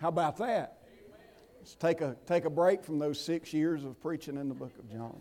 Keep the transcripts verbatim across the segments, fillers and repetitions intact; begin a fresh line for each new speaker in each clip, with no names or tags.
How about that? Let's take a, take a break from those six years of preaching in the book of John.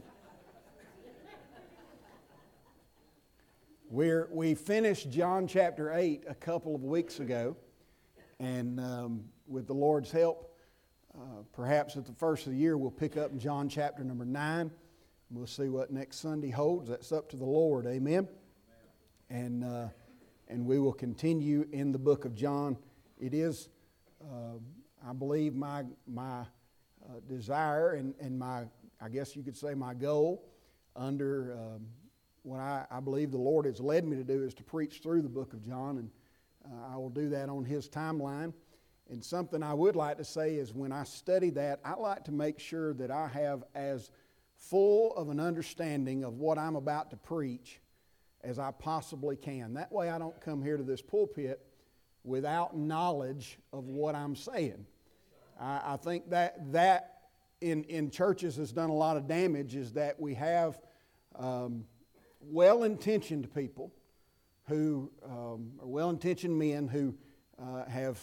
We're, we finished John chapter eight a couple of weeks ago, and um, with the Lord's help, uh, perhaps at the first of the year we'll pick up in John chapter number nine. We'll see what next Sunday holds. That's up to the Lord. Amen. And uh, and we will continue in the book of John. It is, uh, I believe, my my uh, desire and, and my, I guess you could say my goal under um, what I, I believe the Lord has led me to do is to preach through the book of John, and uh, I will do that on His timeline. And something I would like to say is when I study that, I like to make sure that I have as full of an understanding of what I'm about to preach as I possibly can. That way I don't come here to this pulpit without knowledge of what I'm saying. I, I think that that in, in churches has done a lot of damage, is that we have um, well-intentioned people who um, are well-intentioned men who uh, have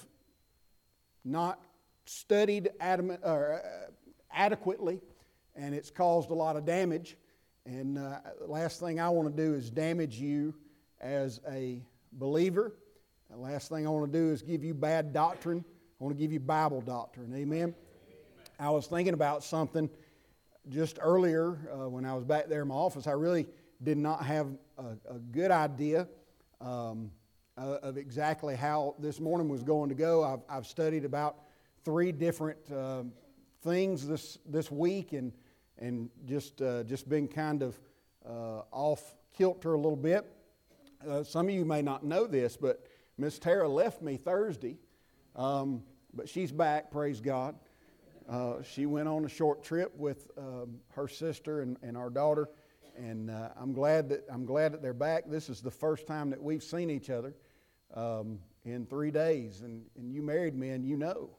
not studied adamant, or, uh, adequately, and it's caused a lot of damage. And uh, the last thing I want to do is damage you as a believer. The last thing I want to do is give you bad doctrine. I want to give you Bible doctrine. Amen? Amen. I was thinking about something just earlier uh, when I was back there in my office. I really did not have a, a good idea um, uh, of exactly how this morning was going to go. I've, I've studied about three different uh, things this this week, and and just uh, just been kind of uh, off kilter a little bit. Uh, some of you may not know this, but Miss Tara left me Thursday, um, but she's back, praise God. Uh, she went on a short trip with um, her sister and, and our daughter, and uh, I'm glad that I'm glad that they're back. This is the first time that we've seen each other um, in three days, and, and you married men, you know.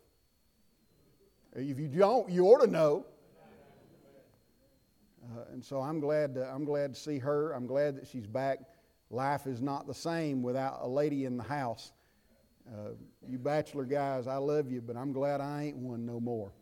If you don't, you ought to know. Uh, and so I'm glad to, I'm glad to see her. I'm glad that she's back. Life is not the same without a lady in the house. Uh, you bachelor guys, I love you, but I'm glad I ain't one no more.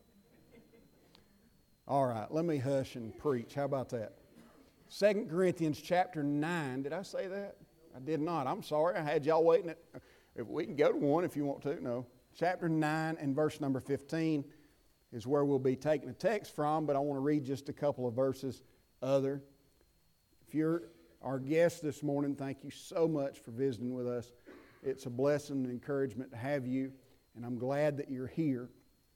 All right, let me hush and preach. How about that? Second Corinthians chapter nine. Did I say that? I did not. I'm sorry. I had y'all waiting. At, if we can go to one if you want to. No. Chapter nine and verse number fifteen is where we'll be taking a text from, but I want to read just a couple of verses other. If you're our guest this morning, thank you so much for visiting with us. It's a blessing and encouragement to have you, and I'm glad that you're here.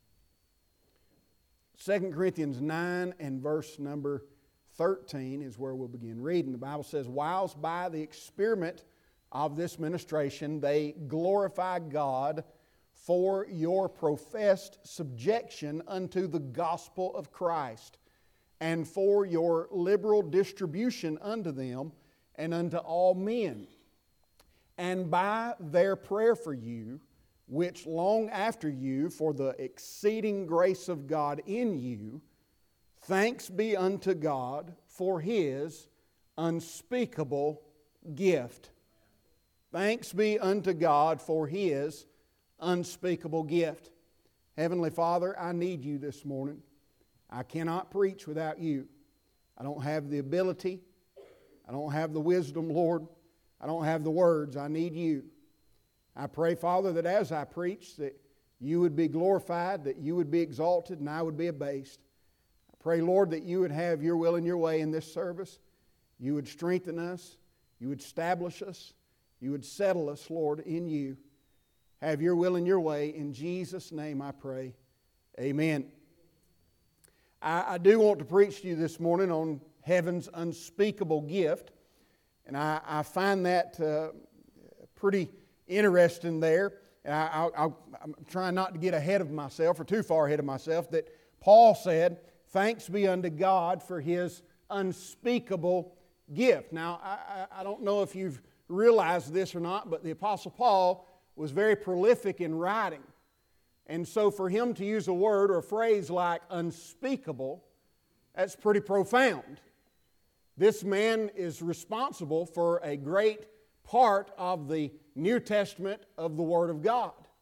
Second Corinthians nine and verse number thirteen is where we'll begin reading. The Bible says, "Whilst by the experiment of this ministration they glorify God for your professed subjection unto the gospel of Christ, and for your liberal distribution unto them and unto all men. And by their prayer for you, which long after you for the exceeding grace of God in you, thanks be unto God for His unspeakable gift." Thanks be unto God for His unspeakable gift. Heavenly Father, I need you this morning. I cannot preach without you. I don't have the ability. I don't have the wisdom, Lord. I don't have the words. I need you. I pray, Father, that as I preach, that you would be glorified, that you would be exalted, and I would be abased. I pray, Lord, that you would have your will and your way in this service. You would strengthen us. You would establish us. You would settle us, Lord, in you. Have your will and your way. In Jesus' name I pray. Amen. I, I do want to preach to you this morning on heaven's unspeakable gift. And I, I find that uh, pretty interesting there. And I, I, I'm trying not to get ahead of myself or too far ahead of myself, that Paul said, "Thanks be unto God for His unspeakable gift." Now, I, I don't know if you've realized this or not, but the Apostle Paul was very prolific in writing. And so for him to use a word or a phrase like unspeakable, that's pretty profound. This man is responsible for a great part of the New Testament of the Word of God.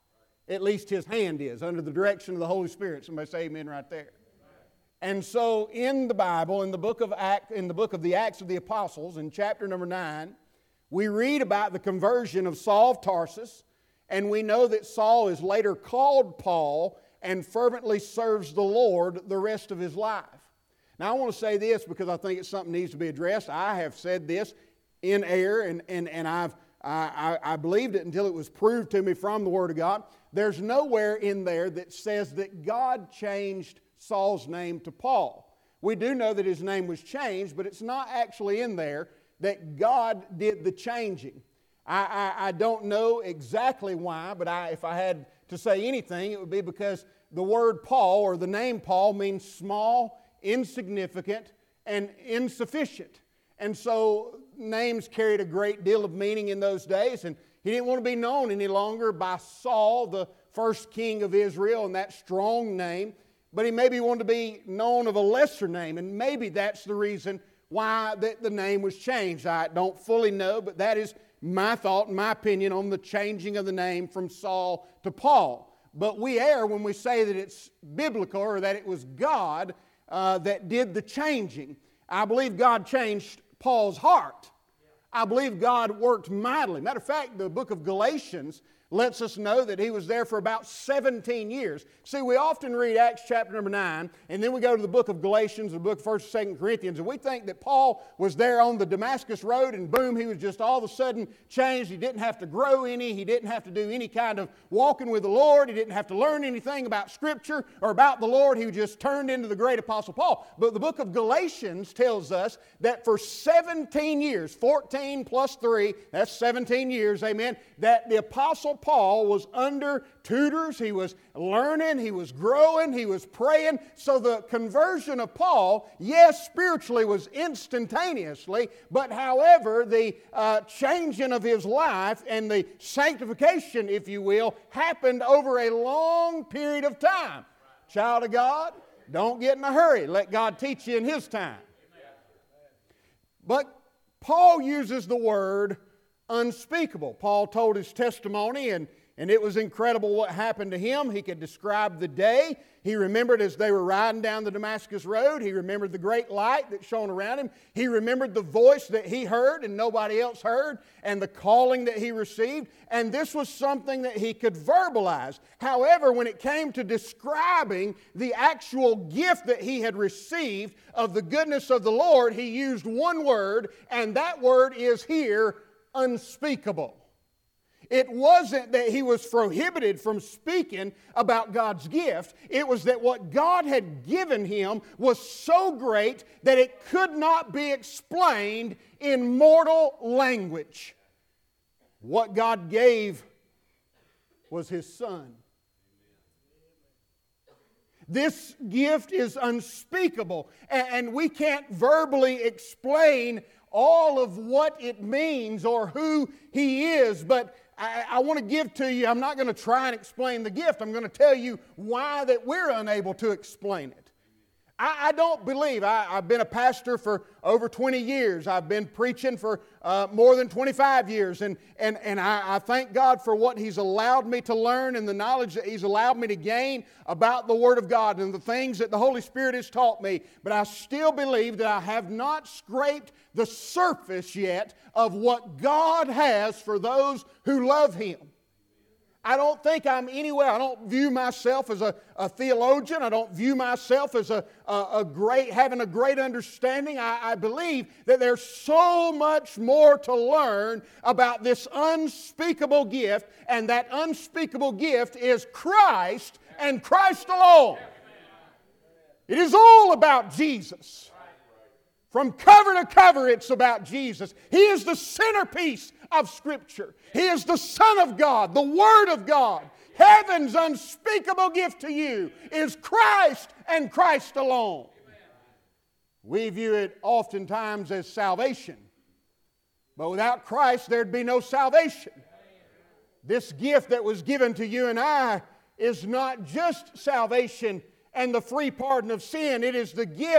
At least his hand is, under the direction of the Holy Spirit. Somebody say amen right there. And so in the Bible, in the book of Act, in the book of the Acts of the Apostles, in chapter number nine, we read about the conversion of Saul of Tarsus, and we know that Saul is later called Paul and fervently serves the Lord the rest of his life. Now I want to say this because I think it's something that needs to be addressed. I have said this in air, and, and, and I've, I, I, I believed it until it was proved to me from the Word of God. There's nowhere in there that says that God changed Saul's name to Paul. We do know that his name was changed, but it's not actually in there that God did the changing. I, I, I don't know exactly why, but I, if I had to say anything, it would be because the word Paul, or the name Paul, means small, insignificant, and insufficient. And so names carried a great deal of meaning in those days, and he didn't want to be known any longer by Saul, the first king of Israel, and that strong name, but he maybe wanted to be known of a lesser name, and maybe that's the reason why the, the name was changed. I don't fully know, but that is my thought and my opinion on the changing of the name from Saul to Paul. But we err when we say that it's biblical or that it was God uh, that did the changing. I believe God changed Paul's heart. I believe God worked mightily. Matter of fact, the book of Galatians lets us know that he was there for about seventeen years. See, we often read Acts chapter number nine, and then we go to the book of Galatians, the book of first and second Corinthians, and we think that Paul was there on the Damascus road, and boom, he was just all of a sudden changed. He didn't have to grow any. He didn't have to do any kind of walking with the Lord. He didn't have to learn anything about Scripture or about the Lord. He just turned into the great Apostle Paul. But the book of Galatians tells us that for seventeen years, fourteen plus three, that's seventeen years, amen, that the Apostle Paul was under tutors. He was learning, he was growing, he was praying. So the conversion of Paul, yes, spiritually was instantaneously, but however, the uh, changing of his life and the sanctification, if you will, happened over a long period of time. Child of God, don't get in a hurry. Let God teach you in His time. But Paul uses the word unspeakable. Paul told his testimony, and, and it was incredible what happened to him. He could describe the day. He remembered as they were riding down the Damascus road. He remembered the great light that shone around him. He remembered the voice that he heard and nobody else heard, and the calling that he received. And this was something that he could verbalize. However, when it came to describing the actual gift that he had received of the goodness of the Lord, he used one word, and that word is here, unspeakable. It wasn't that he was prohibited from speaking about God's gift. It was that what God had given him was so great that it could not be explained in mortal language. What God gave was His Son. This gift is unspeakable, and we can't verbally explain all of what it means or who He is, but I, I want to give to you, I'm not going to try and explain the gift. I'm going to tell you why that we're unable to explain it. I, I don't believe, I, I've been a pastor for over twenty years. I've been preaching for uh, more than twenty-five years, and, and, and I, I thank God for what He's allowed me to learn and the knowledge that He's allowed me to gain about the Word of God and the things that the Holy Spirit has taught me. But I still believe that I have not scraped the surface yet of what God has for those who love Him. I don't think I'm anywhere. I don't view myself as a, a theologian. I don't view myself as a, a, a great, having a great understanding. I, I believe that there's so much more to learn about this unspeakable gift, and that unspeakable gift is Christ and Christ alone. It is all about Jesus. From cover to cover, it's about Jesus. He is the centerpiece of Scripture. He is the Son of God, the Word of God. Heaven's unspeakable gift to you is Christ and Christ alone. We view it oftentimes as salvation. But without Christ, there'd be no salvation. This gift that was given to you and I is not just salvation and the free pardon of sin. It is the gift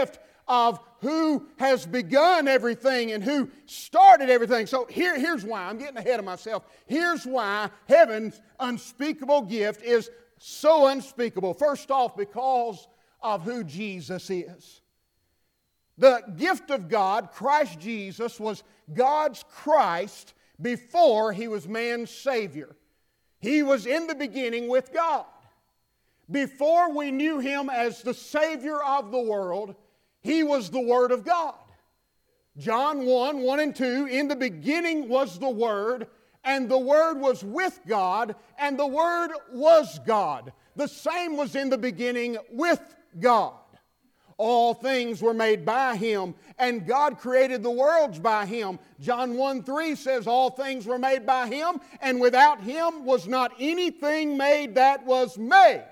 of who has begun everything and who started everything. So here, here's why. I'm getting ahead of myself. Here's why heaven's unspeakable gift is so unspeakable. First off, because of who Jesus is. The gift of God, Christ Jesus, was God's Christ before He was man's Savior. He was in the beginning with God. Before we knew Him as the Savior of the world, He was the Word of God. John one, one and two, in the beginning was the Word, and the Word was with God, and the Word was God. The same was in the beginning with God. All things were made by Him, and God created the worlds by Him. John one three says all things were made by Him, and without Him was not anything made that was made.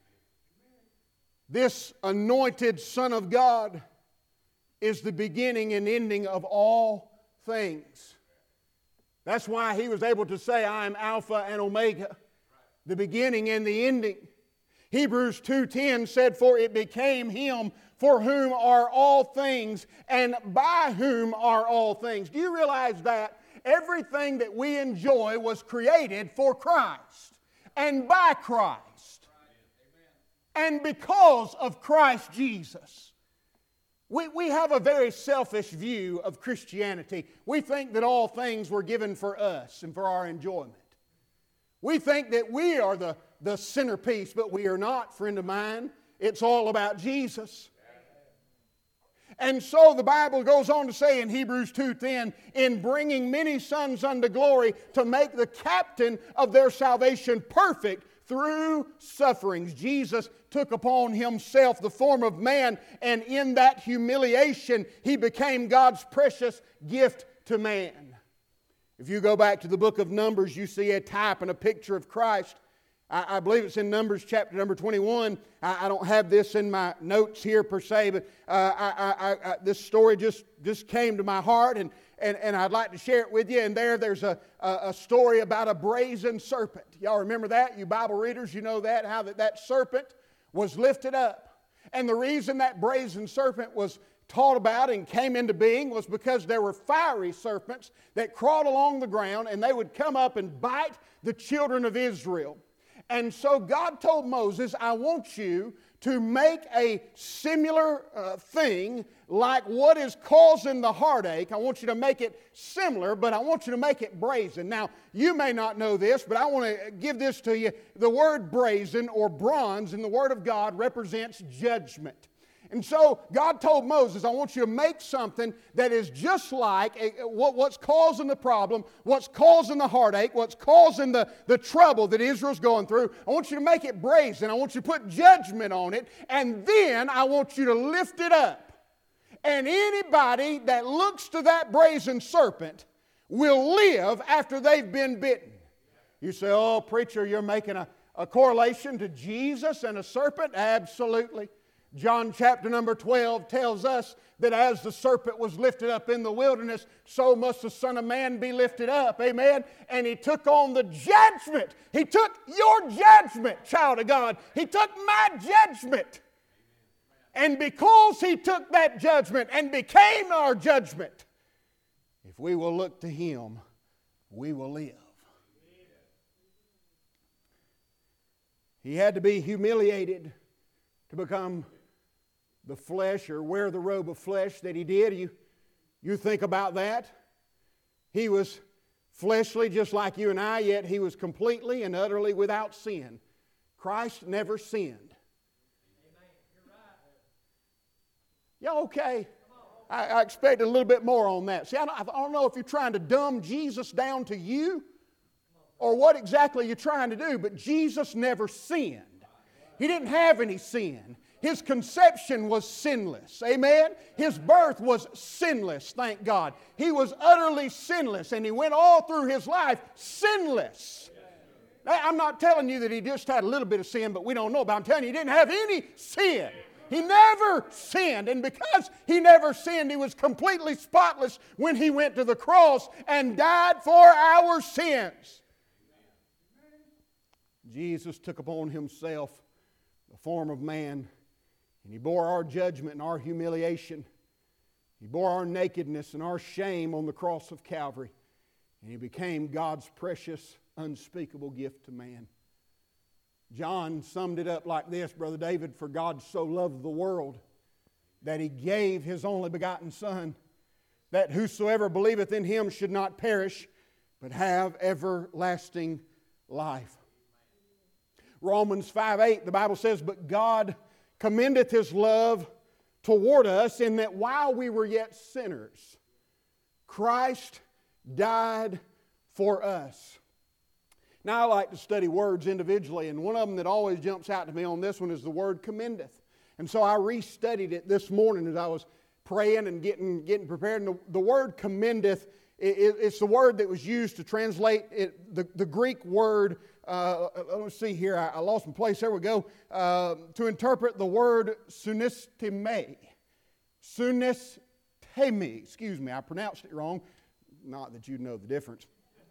This anointed Son of God is the beginning and ending of all things. That's why He was able to say, I am Alpha and Omega, the beginning and the ending. Hebrews two ten said, for it became Him for whom are all things and by whom are all things. Do you realize that everything that we enjoy was created for Christ and by Christ and because of Christ Jesus? We, we have a very selfish view of Christianity. We think that all things were given for us and for our enjoyment. We think that we are the, the centerpiece, but we are not, friend of mine. It's all about Jesus. And so the Bible goes on to say in Hebrews two ten, in bringing many sons unto glory, to make the captain of their salvation perfect through sufferings. Jesus took upon Himself the form of man, and in that humiliation He became God's precious gift to man. If you go back to the book of Numbers, you see a type and a picture of Christ. I, I believe it's in Numbers chapter number twenty-one. I, I don't have this in my notes here per se, but uh, I, I, I, this story just, just came to my heart, and, and, and I'd like to share it with you. And there, there's a, a, a story about a brazen serpent. Y'all remember that? You Bible readers, you know that, how that, that serpent was lifted up. And the reason that brazen serpent was taught about and came into being was because there were fiery serpents that crawled along the ground, and they would come up and bite the children of Israel. And so God told Moses, I want you to make a similar uh, thing like what is causing the heartache. I want you to make it similar, but I want you to make it brazen. Now, you may not know this, but I want to give this to you. The word brazen or bronze in the Word of God represents judgment. And so God told Moses, I want you to make something that is just like a, what, what's causing the problem, what's causing the heartache, what's causing the, the trouble that Israel's going through. I want you to make it brazen. I want you to put judgment on it. And then I want you to lift it up. And anybody that looks to that brazen serpent will live after they've been bitten. You say, oh, preacher, you're making a, a correlation to Jesus and a serpent? Absolutely. John chapter number twelve tells us that as the serpent was lifted up in the wilderness, so must the Son of Man be lifted up. Amen? And He took on the judgment. He took your judgment, child of God. He took my judgment. And because He took that judgment and became our judgment, if we will look to Him, we will live. He had to be humiliated to become the flesh or wear the robe of flesh that He did. You, you think about that. He was fleshly just like you and I, yet He was completely and utterly without sin. Christ never sinned. Y'all okay? I, I expected a little bit more on that. See, I don't, I don't know if you're trying to dumb Jesus down to you or what exactly you're trying to do, but Jesus never sinned. He didn't have any sin. His conception was sinless. Amen? His birth was sinless, thank God. He was utterly sinless, and He went all through His life sinless. Now, I'm not telling you that He just had a little bit of sin, but we don't know about it. I'm telling you, He didn't have any sin. He never sinned, and because He never sinned, He was completely spotless when He went to the cross and died for our sins. Jesus took upon Himself the form of man, And He bore our judgment and our humiliation. He bore our nakedness and our shame on the cross of Calvary. And He became God's precious, unspeakable gift to man. John summed it up like this, Brother David, for God so loved the world that He gave His only begotten Son, that whosoever believeth in Him should not perish, but have everlasting life. Romans five eight, the Bible says, but God commendeth His love toward us in that while we were yet sinners, Christ died for us. Now I like to study words individually, and one of them that always jumps out to me on this one is the word commendeth. And so I restudied it this morning as I was praying and getting, getting prepared. And the, the word commendeth, it, it, it's the word that was used to translate it, the, the Greek word, uh, let me see here, I, I lost my place, there we go, uh, to interpret the word sunisteme. Sunisteme, excuse me, I pronounced it wrong. Not that you know the difference.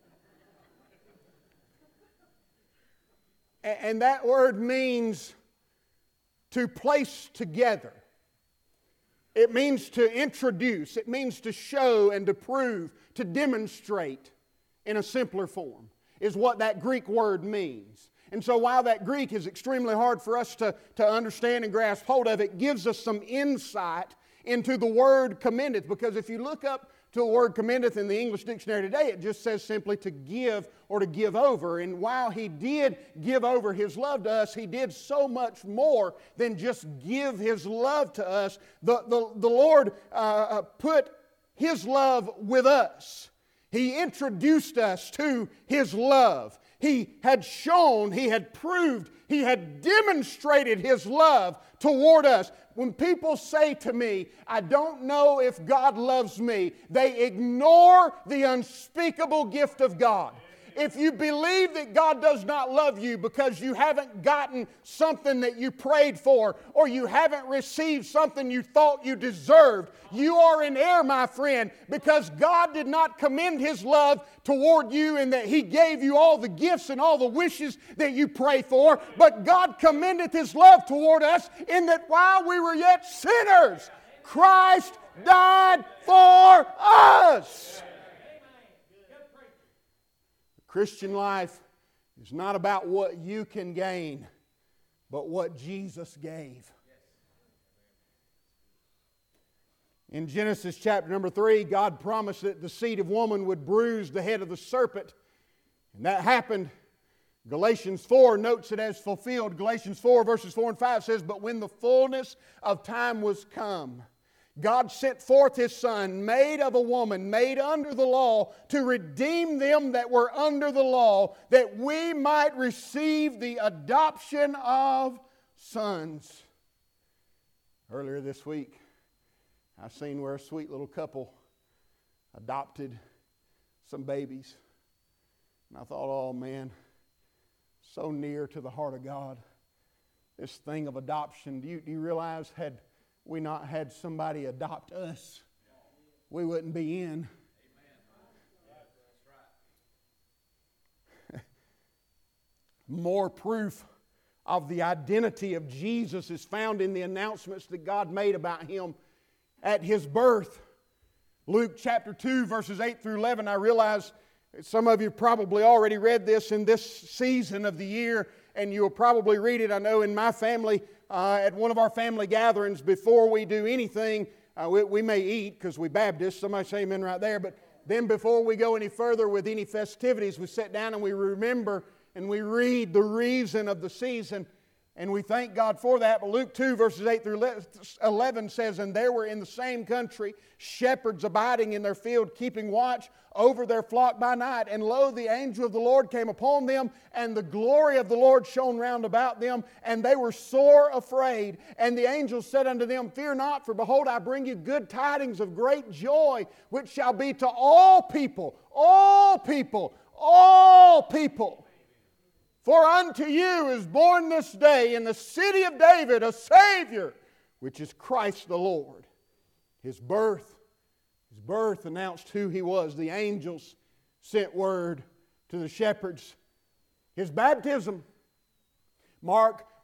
and, and that word means to place together. It means to introduce. It means to show and to prove, to demonstrate in a simpler form, is what that Greek word means. And so while that Greek is extremely hard for us to, to understand and grasp hold of, it gives us some insight into the word commendeth. Because if you look up to the word commendeth in the English dictionary today, it just says simply to give or to give over. And while He did give over His love to us, He did so much more than just give His love to us. The, the, the Lord uh, put His love with us. He introduced us to His love. He had shown, He had proved, He had demonstrated His love toward us. When people say to me, I don't know if God loves me, they ignore the unspeakable gift of God. If you believe that God does not love you because you haven't gotten something that you prayed for, or you haven't received something you thought you deserved, you are in error, my friend, because God did not commend His love toward you in that He gave you all the gifts and all the wishes that you pray for, but God commendeth His love toward us in that while we were yet sinners, Christ died for us. Christian life is not about what you can gain, but what Jesus gave. In Genesis chapter number three, God promised that the seed of woman would bruise the head of the serpent. And that happened. Galatians four notes it as fulfilled. Galatians four verses four and five says, but when the fullness of time was come, God sent forth His Son, made of a woman, made under the law, to redeem them that were under the law, that we might receive the adoption of sons. Earlier this week, I seen where a sweet little couple adopted some babies. And I thought, oh man, so near to the heart of God. This thing of adoption. Do you, do you realize had we not had somebody adopt us, we wouldn't be in. More proof of the identity of Jesus is found in the announcements that God made about Him at His birth. Luke chapter two, verses eight through eleven. I realize some of you probably already read this in this season of the year, and you'll probably read it. I know in my family, uh, at one of our family gatherings, before we do anything, uh, we, we may eat because we Baptists. Somebody say amen right there. But then before we go any further with any festivities, we sit down and we remember and we read the reason of the season. And we thank God for that. But Luke two, verses eight through eleven says, and there were in the same country shepherds abiding in their field, keeping watch over their flock by night. And lo, the angel of the Lord came upon them, and the glory of the Lord shone round about them, and they were sore afraid. And the angel said unto them, fear not, for behold, I bring you good tidings of great joy, which shall be to all people, all people, all people. For unto you is born this day in the city of David a Savior, which is Christ the Lord. His birth, his birth announced who He was. The angels sent word to the shepherds. His baptism, Mark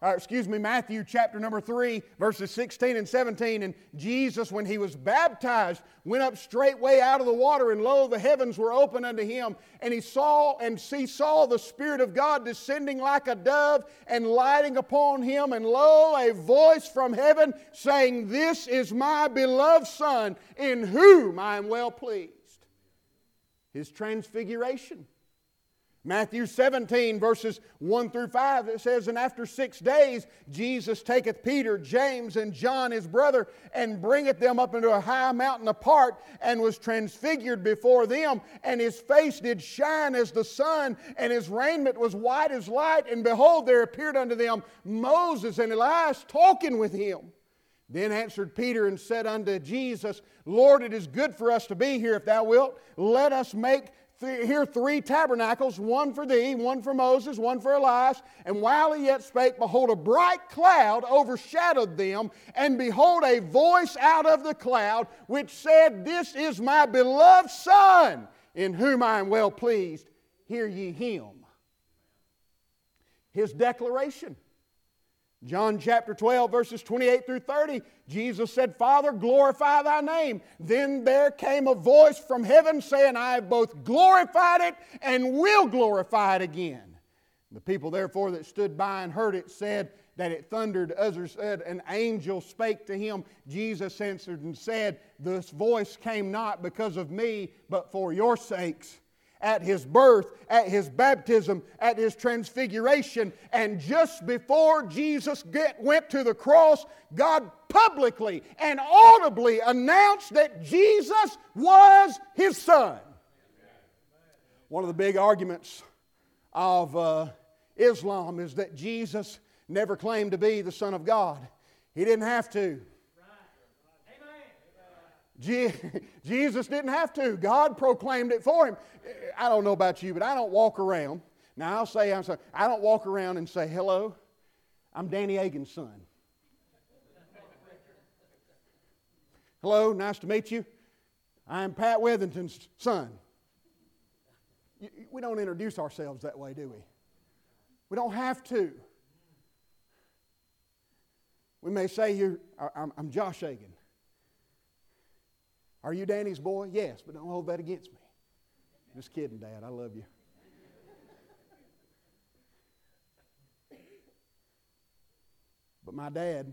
uh, excuse me, Matthew chapter number three, verses sixteen and seventeen. And Jesus, when He was baptized, went up straightway out of the water, and lo, the heavens were opened unto Him. And He saw, and He saw the Spirit of God descending like a dove and lighting upon Him. And lo, a voice from heaven saying, This is my beloved Son, in whom I am well pleased. His transfiguration. Matthew seventeen, verses one through five, it says, And after six days Jesus taketh Peter, James, and John his brother, and bringeth them up into a high mountain apart, and was transfigured before them. And His face did shine as the sun, and His raiment was white as light. And behold, there appeared unto them Moses and Elias talking with Him. Then answered Peter and said unto Jesus, Lord, it is good for us to be here. If Thou wilt, let us make th- here three tabernacles, one for Thee, one for Moses, one for Elias. And while he yet spake, behold, a bright cloud overshadowed them. And behold, a voice out of the cloud, which said, This is my beloved Son, in whom I am well pleased. Hear ye Him. His declaration. John chapter twelve, verses twenty-eight through thirty, Jesus said, Father, glorify Thy name. Then there came a voice from heaven saying, I have both glorified it and will glorify it again. The people therefore that stood by and heard it said that it thundered. Others said, An angel spake to him. Jesus answered and said, This voice came not because of me, but for your sakes. At His birth, at His baptism, at His transfiguration, and just before Jesus get, went to the cross, God publicly and audibly announced that Jesus was His Son. One of the big arguments of uh, Islam is that Jesus never claimed to be the Son of God. He didn't have to. Je- Jesus didn't have to. God proclaimed it for Him. I don't know about you, but I don't walk around. Now I'll say, I'm sorry, I don't walk around and say, hello, I'm Danny Agin's son. Hello, nice to meet you. I'm Pat Wethington's son. We don't introduce ourselves that way, do we? We don't have to. We may say, you're, I'm, I'm Josh Agin. Are you Danny's boy? Yes, but don't hold that against me. Just kidding, Dad. I love you. But my dad,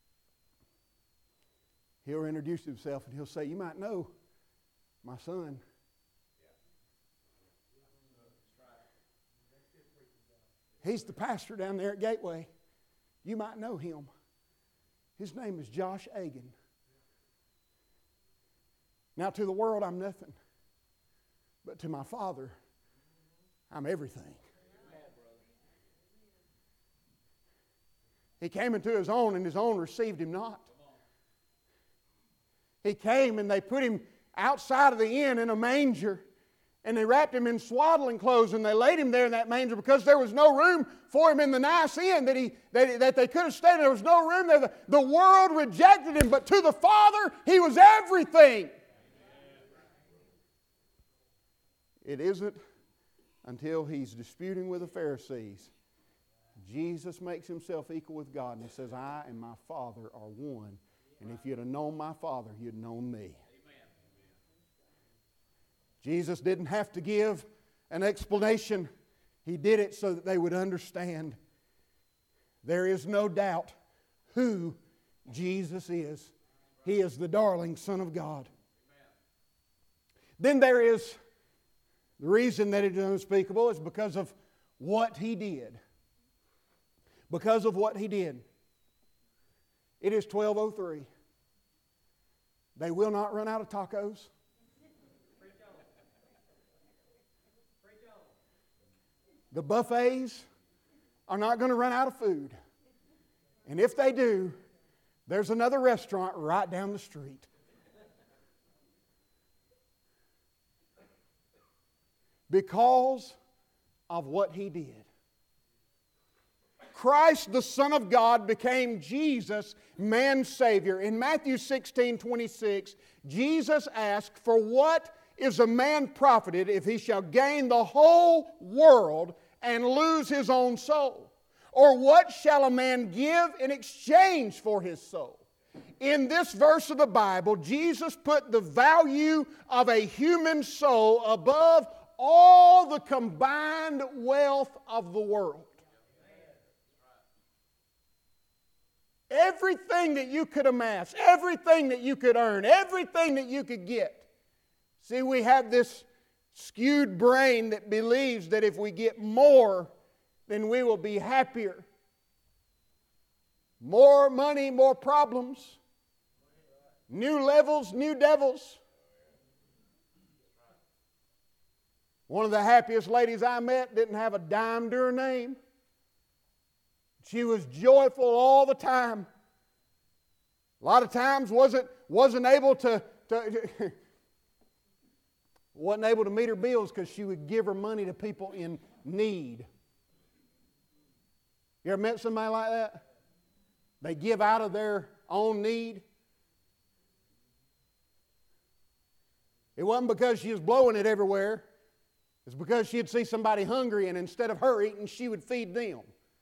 he'll introduce himself and he'll say, you might know my son. He's the pastor down there at Gateway. You might know him. His name is Josh Agin. Now, to the world, I'm nothing. But to my Father, I'm everything. He came into His own, and His own received Him not. He came, and they put Him outside of the inn in a manger, and they wrapped Him in swaddling clothes, and they laid Him there in that manger because there was no room for Him in the nice inn that, he, that, that they could have stayed in. There was no room there. The, the world rejected Him, but to the Father, He was everything. It isn't until He's disputing with the Pharisees. Jesus makes Himself equal with God, and He says, I and my Father are one. And if you'd have known my Father, you'd have known me. Amen. Jesus didn't have to give an explanation. He did it so that they would understand. There is no doubt who Jesus is. He is the darling Son of God. Then there is the reason that it is unspeakable is because of what He did. Because of what He did. It is twelve oh three. They will not run out of tacos. The buffets are not going to run out of food. And if they do, there's another restaurant right down the street. Because of what He did. Christ, the Son of God, became Jesus, man's Savior. In Matthew sixteen twenty-six, Jesus asked, For what is a man profited if he shall gain the whole world and lose his own soul? Or what shall a man give in exchange for his soul? In this verse of the Bible, Jesus put the value of a human soul above all the combined wealth of the world. Everything that you could amass, everything that you could earn, everything that you could get. See, we have this skewed brain that believes that if we get more, then we will be happier. More money, more problems. New levels, new devils. One of the happiest ladies I met didn't have a dime to her name. She was joyful all the time. A lot of times wasn't, wasn't able to, to wasn't able to meet her bills because she would give her money to people in need. You ever met somebody like that? They give out of their own need. It wasn't because she was blowing it everywhere. It's because she'd see somebody hungry, and instead of her eating, she would feed them.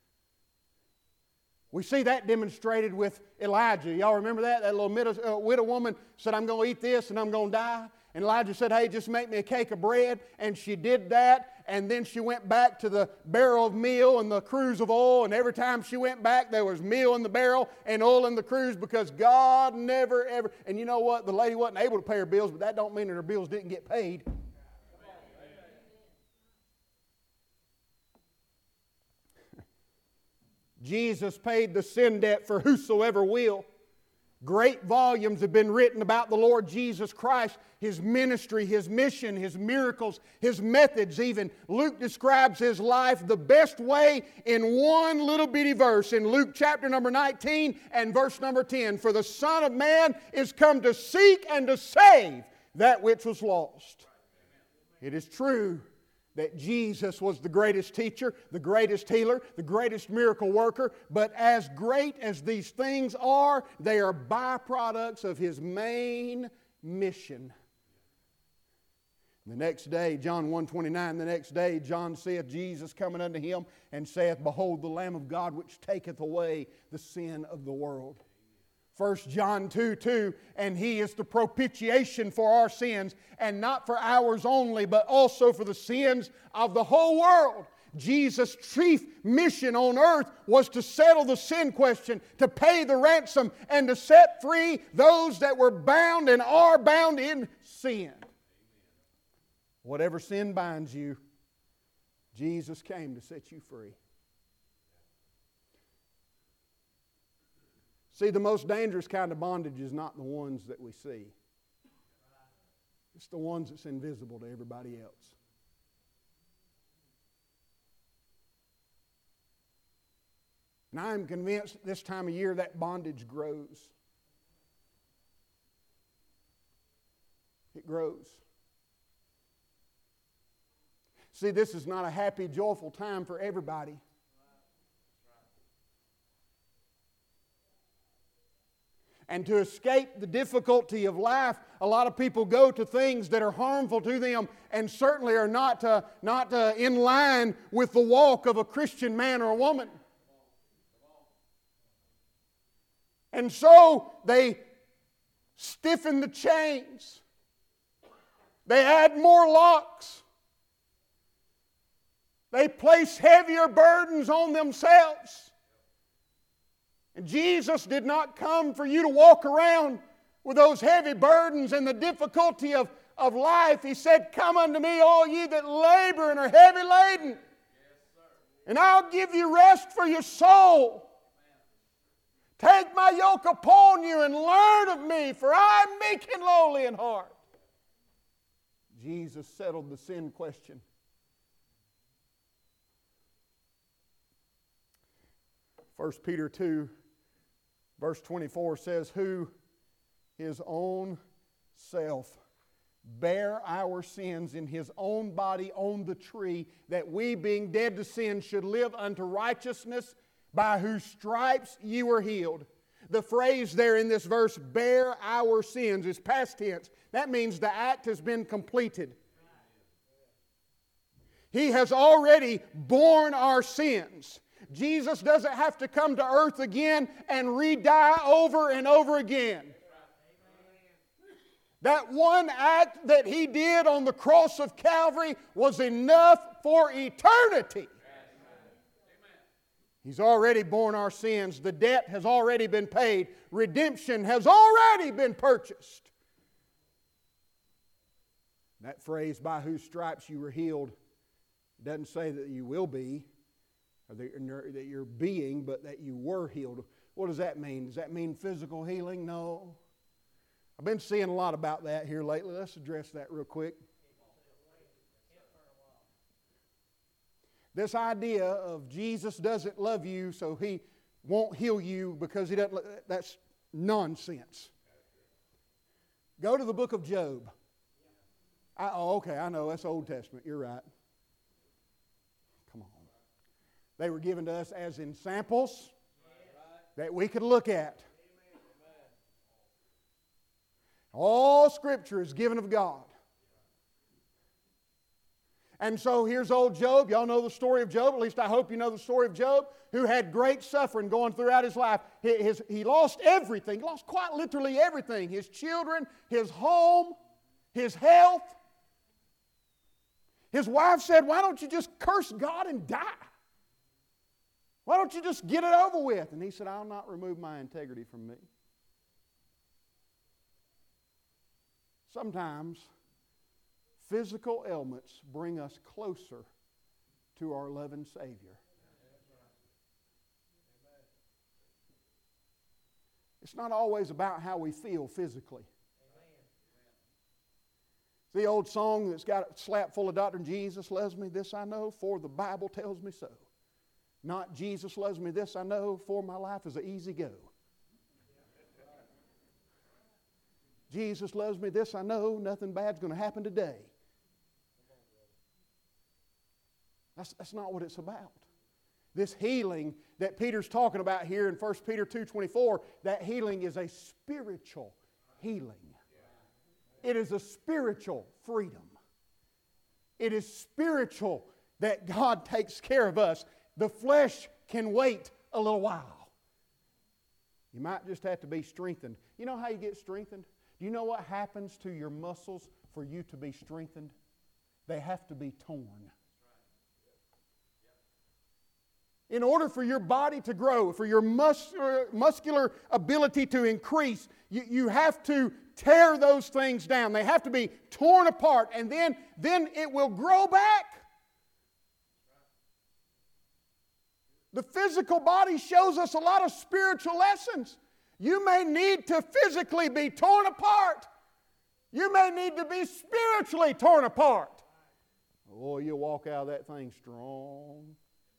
We see that demonstrated with Elijah. Y'all remember that? That little widow, uh, widow woman said, I'm going to eat this and I'm going to die. And Elijah said, hey, just make me a cake of bread. And she did that. And then she went back to the barrel of meal and the cruse of oil. And every time she went back, there was meal in the barrel and oil in the cruse, because God never, ever... And you know what? The lady wasn't able to pay her bills, but that don't mean that her bills didn't get paid. Jesus paid the sin debt for whosoever will. Great volumes have been written about the Lord Jesus Christ, His ministry, His mission, His miracles, His methods even. Luke describes His life the best way in one little bitty verse in Luke chapter number nineteen and verse number ten. For the Son of Man is come to seek and to save that which was lost. It is true that Jesus was the greatest teacher, the greatest healer, the greatest miracle worker. But as great as these things are, they are byproducts of His main mission. The next day, John one twenty-nine, the next day John saith, Jesus coming unto him and saith, Behold the Lamb of God which taketh away the sin of the world. First John two two, and He is the propitiation for our sins, and not for ours only, but also for the sins of the whole world. Jesus' chief mission on earth was to settle the sin question, to pay the ransom, and to set free those that were bound and are bound in sin. Whatever sin binds you, Jesus came to set you free. See, the most dangerous kind of bondage is not the ones that we see. It's the ones that's invisible to everybody else. And I am convinced this time of year that bondage grows. It grows. See, this is not a happy, joyful time for everybody. And to escape the difficulty of life, a lot of people go to things that are harmful to them and certainly are not, uh, not uh, in line with the walk of a Christian man or a woman. And so they stiffen the chains. They add more locks. They place heavier burdens on themselves. And Jesus did not come for you to walk around with those heavy burdens and the difficulty of, of life. He said, Come unto me, all ye that labor and are heavy laden, and I'll give you rest for your soul. Take my yoke upon you and learn of me, for I am meek and lowly in heart. Jesus settled the sin question. First Peter two, verse twenty-four says, Who His own self bare our sins in His own body on the tree, that we, being dead to sin, should live unto righteousness, by whose stripes ye were healed. The phrase there in this verse, bear our sins, is past tense. That means the act has been completed. He has already borne our sins. Jesus doesn't have to come to earth again and re-die over and over again. That one act that He did on the cross of Calvary was enough for eternity. He's already borne our sins. The debt has already been paid. Redemption has already been purchased. That phrase, by whose stripes you were healed, doesn't say that you will be, or that you're being, but that you were healed. What does that mean? Does that mean physical healing? No. I've been seeing a lot about that here lately. Let's address that real quick. This idea of Jesus doesn't love you, so He won't heal you because He doesn't, that's nonsense. Go to the book of Job. I, oh, okay, I know, that's Old Testament. You're right. Come on. They were given to us as in samples that we could look at. All Scripture is given of God. And so here's old Job. Y'all know the story of Job. At least I hope you know the story of Job, who had great suffering going throughout his life. He, his, he lost everything. He lost quite literally everything. His children, his home, his health. His wife said, why don't you just curse God and die? Why don't you just get it over with? And he said, I'll not remove my integrity from me. Sometimes physical ailments bring us closer to our loving Savior. It's not always about how we feel physically. The old song that's got a slap full of doctrine, Jesus loves me, this I know, for the Bible tells me so. Not Jesus loves me, this I know, for my life is an easy go. Jesus loves me, this I know, nothing bad's going to happen today. That's, that's not what it's about. This healing that Peter's talking about here in First Peter two twenty-four, that healing is a spiritual healing. It is a spiritual freedom. It is spiritual that God takes care of us. The flesh can wait a little while. You might just have to be strengthened. You know how you get strengthened? Do you know what happens to your muscles for you to be strengthened? They have to be torn. In order for your body to grow, for your muscular, muscular ability to increase, you, you have to tear those things down. They have to be torn apart, and then, then it will grow back. The physical body shows us a lot of spiritual lessons. You may need to physically be torn apart. You may need to be spiritually torn apart. Oh, you'll walk out of that thing strong.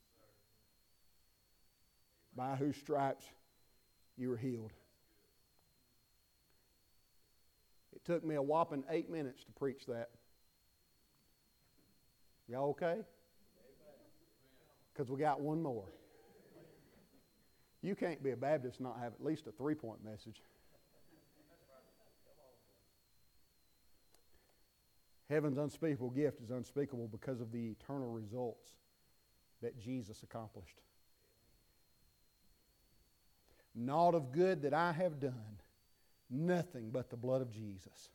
By whose stripes you were healed. It took me a whopping eight minutes to preach that. Y'all okay? Because we got one more. You can't be a Baptist and not have at least a three-point message. Heaven's unspeakable gift is unspeakable because of the eternal results that Jesus accomplished. Naught of good that I have done, nothing but the blood of Jesus.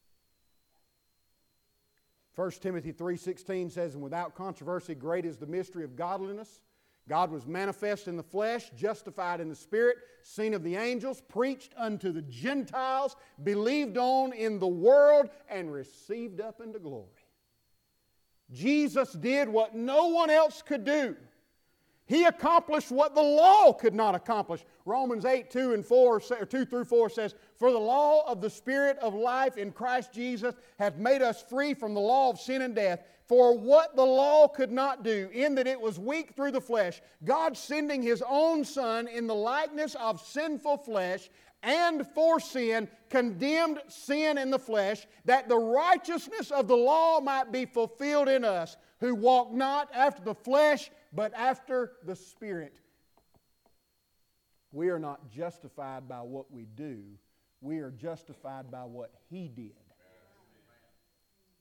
First Timothy three sixteen says, and without controversy, great is the mystery of godliness. God was manifest in the flesh, justified in the Spirit, seen of the angels, preached unto the Gentiles, believed on in the world, and received up into glory. Jesus did what no one else could do. He accomplished what the law could not accomplish. Romans eight, two and four, or two through four says, for the law of the Spirit of life in Christ Jesus hath made us free from the law of sin and death. For what the law could not do, in that it was weak through the flesh, God sending His own Son in the likeness of sinful flesh, and for sin, condemned sin in the flesh, that the righteousness of the law might be fulfilled in us, who walk not after the flesh, but after the Spirit. We are not justified by what we do. We are justified by what He did.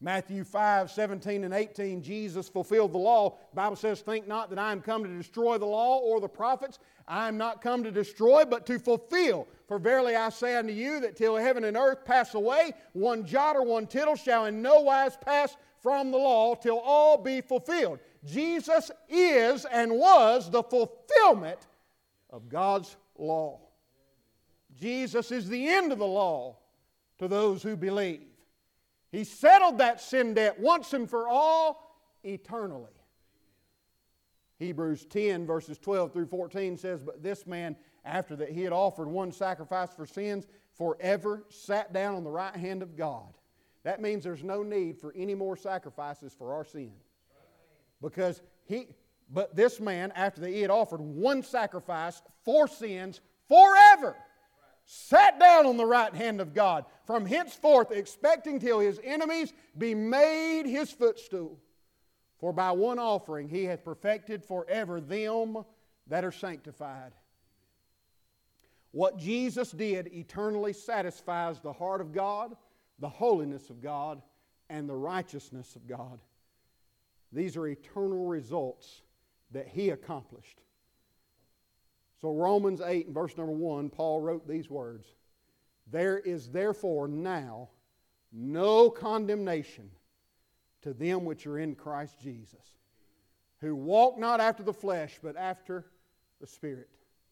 Matthew five, seventeen and eighteen, Jesus fulfilled the law. The Bible says, think not that I am come to destroy the law or the prophets. I am not come to destroy, but to fulfill. For verily I say unto you, that till heaven and earth pass away, one jot or one tittle shall in no wise pass from the law, till all be fulfilled. Jesus is and was the fulfillment of God's law. Jesus is the end of the law to those who believe. He settled that sin debt once and for all, eternally. Hebrews ten, verses twelve through fourteen says, but this man, after that he had offered one sacrifice for sins, forever sat down on the right hand of God. That means there's no need for any more sacrifices for our sin. Because he, but this man, after that he had offered one sacrifice for sins forever, sat down on the right hand of God, from henceforth expecting till his enemies be made his footstool. For by one offering he hath perfected forever them that are sanctified. What Jesus did eternally satisfies the heart of God, the holiness of God, and the righteousness of God. These are eternal results that He accomplished. So Romans eight and verse number one, Paul wrote these words. There is therefore now no condemnation to them which are in Christ Jesus, who walk not after the flesh, but after the Spirit.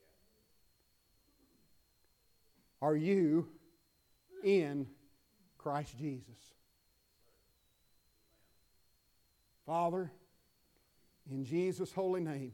Are you in Christ Jesus? Father, in Jesus' holy name,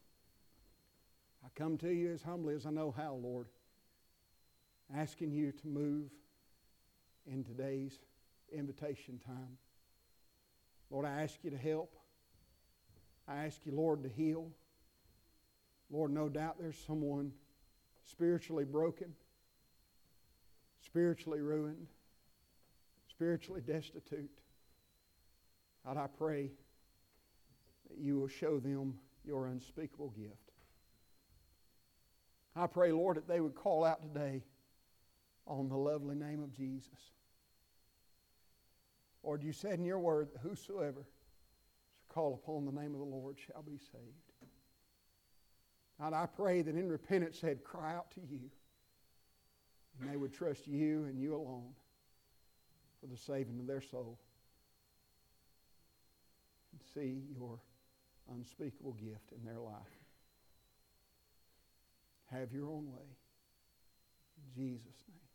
I come to you as humbly as I know how, Lord, asking you to move in today's invitation time. Lord, I ask you to help. I ask you, Lord, to heal. Lord, no doubt there's someone spiritually broken, spiritually ruined, spiritually destitute. God, I pray that you will show them your unspeakable gift. I pray, Lord, that they would call out today on the lovely name of Jesus. Lord, you said in your word that whosoever shall call upon the name of the Lord shall be saved. God, I pray that in repentance they'd cry out to you, and they would trust you and you alone for the saving of their soul, and see your unspeakable gift in their life. Have your own way. In Jesus' name.